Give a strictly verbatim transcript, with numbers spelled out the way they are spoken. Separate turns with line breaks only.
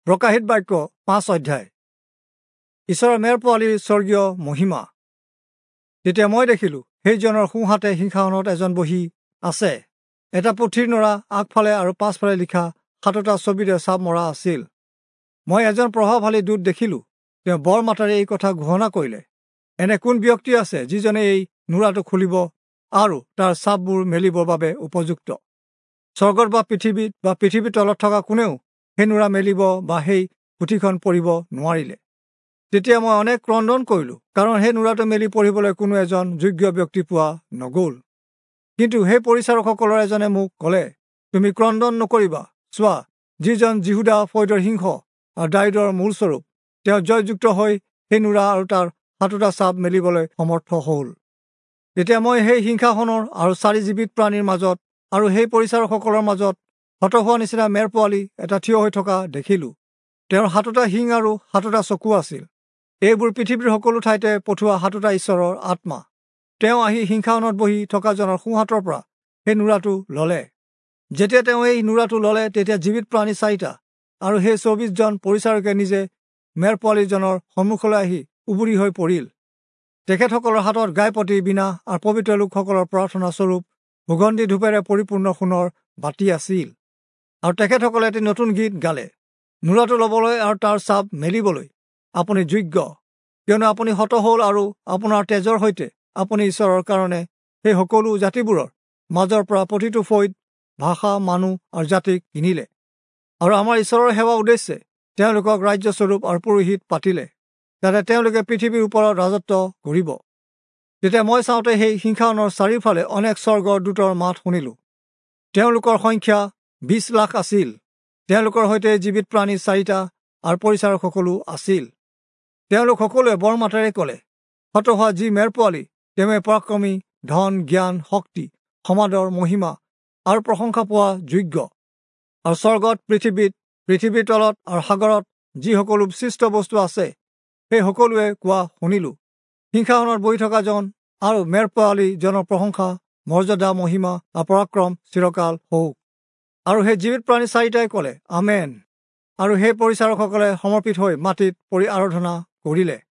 প্ৰকাশিত বাক্য পাঁচ অধ্যায়। ঈশ্বৰৰ মেৰ পোৱালীৰ স্বৰ্গীয় মহিমা। তেতিয়া মই দেখিলো, সেইজনৰ সোঁহাতে সিংহাসনত এজন বহি আছে। এটা পুথিৰ নৰা আগফালে আৰু পাছফালে লিখা সাতোটা ছবিৰে চাপ মৰা আছিল। মই এজন প্ৰভাৱশালী দূত দেখিলো। তেওঁ বৰ মাতেৰে এই কথা ঘোষণা কৰিলে, এনে কোন ব্যক্তি আছে যিজনে এই নোৰাটো খুলিব আৰু তাৰ চাপবোৰ মেলিবৰ বাবে উপযুক্ত? স্বৰ্গত বা পৃথিৱীত বা পৃথিৱীৰ তলত থকা কোনেও সেই নোৰা মেলিব বা সেই পুথিখন পঢ়িব নোৱাৰিলে। তেতিয়া মই অনেক ক্ৰদন কৰিলো, কাৰণ সেই নোৰাটো মেলি পঢ়িবলৈ কোনো এজন যোগ্য ব্যক্তি পোৱা নগল। কিন্তু সেই পৰিচাৰকসকলৰ এজনে মোক ক'লে, তুমি ক্ৰদন নকৰিবা। চোৱা, যিজন যিহুদা ফৈদৰ সিংহ আৰু দাৱিদৰ মূলস্বৰূপ, তেওঁ জয়যুক্ত হৈ সেই নোৰা আৰু তাৰ সাতোটা চাপ মেলিবলৈ সমৰ্থ হ'ল। তেতিয়া মই সেই সিংহাসনৰ আৰু চাৰি জীৱিত প্ৰাণীৰ মাজত আৰু সেই পৰিচাৰকসকলৰ মাজত হত হোৱা নিচিনা মেৰ পোৱালি এটা থিয় হৈ থকা দেখিলো। তেওঁৰ সাতোটা শিং আৰু সাতোটা চকু আছিল। এইবোৰ পৃথিৱীৰ সকলো ঠাইতে পঠোৱা সাতোটা ঈশ্বৰৰ আত্মা। তেওঁ আহি সিংহাসনত বহি থকাজনৰ সোঁহাতৰ পৰা সেই নোৰাটো ললে। যেতিয়া তেওঁ এই নোৰাটো ললে, তেতিয়া জীৱিত প্ৰাণী চাৰিটা আৰু সেই চৌবিশজন পৰিচাৰকে নিজে মেৰ পোৱালীজনৰ সন্মুখলৈ আহি উবুৰি হৈ পৰিল। তেখেতসকলৰ হাতত গাইপতি, বীণা আৰু পবিত্ৰ লোকসকলৰ প্ৰাৰ্থনা স্বৰূপ সুগন্ধি ধূপেৰে পৰিপূৰ্ণ সোণৰ বাতি আছিল। আৰু তেখেতসকলে এটি নতুন গীত গালে, নোৰাটো ল'বলৈ আৰু তাৰ চাপ মেলিবলৈ আপুনি যোগ্য, কিয়নো আপুনি হত হ'ল আৰু আপোনাৰ তেজৰ সৈতে আপুনি ঈশ্বৰৰ কাৰণে সেই সকলো জাতিবোৰৰ মাজৰ পৰা প্ৰতিটো ফৈদ, ভাষা, মানুহ আৰু জাতিক কিনিলে। আৰু আমাৰ ঈশ্বৰৰ সেৱা উদ্দেশ্যে তেওঁলোকক ৰাজ্যস্বৰূপ আৰু পুৰোহিত পাতিলে, যাতে তেওঁলোকে পৃথিৱীৰ ওপৰত ৰাজত্ব কৰিব। তেতিয়া মই চাওঁতে সেই সিংহাসনৰ চাৰিওফালে অনেক স্বৰ্গৰ দূতৰ মাত শুনিলো। তেওঁলোকৰ সংখ্যা বিশ লাখ আছিল। তেওঁলোকৰ সৈতে জীৱিত প্ৰাণী চাৰিটা আৰু পৰিচাৰক সকলো আছিল। তেওঁলোক সকলোৱে বৰ মাতেৰে ক'লে, হত হোৱা যি মেৰ পোৱালী, তেওঁৱে পৰাক্ৰমী, ধন, জ্ঞান, শক্তি, সমাদৰ, মহিমা আৰু প্ৰশংসা পোৱা যোগ্য। আৰু স্বৰ্গত, পৃথিৱীত, পৃথিৱীৰ তলত আৰু সাগৰত যি সকলো সৃষ্ট বস্তু আছে, সেই সকলোৱে কোৱা শুনিলো, সিংহাসনত বহি থকাজন আৰু মেৰ পোৱালীজনৰ প্ৰশংসা, মৰ্যাদা, মহিমা আৰু পৰাক্ৰম চিৰকাল হওক। আৰু সেই জীৱিত প্ৰাণী চাৰিটাই ক'লে, আমেন। আৰু সেই পৰিচাৰকসকলে সমৰ্পিত হৈ মাটিত পৰি আৰাধনা কৰিলে।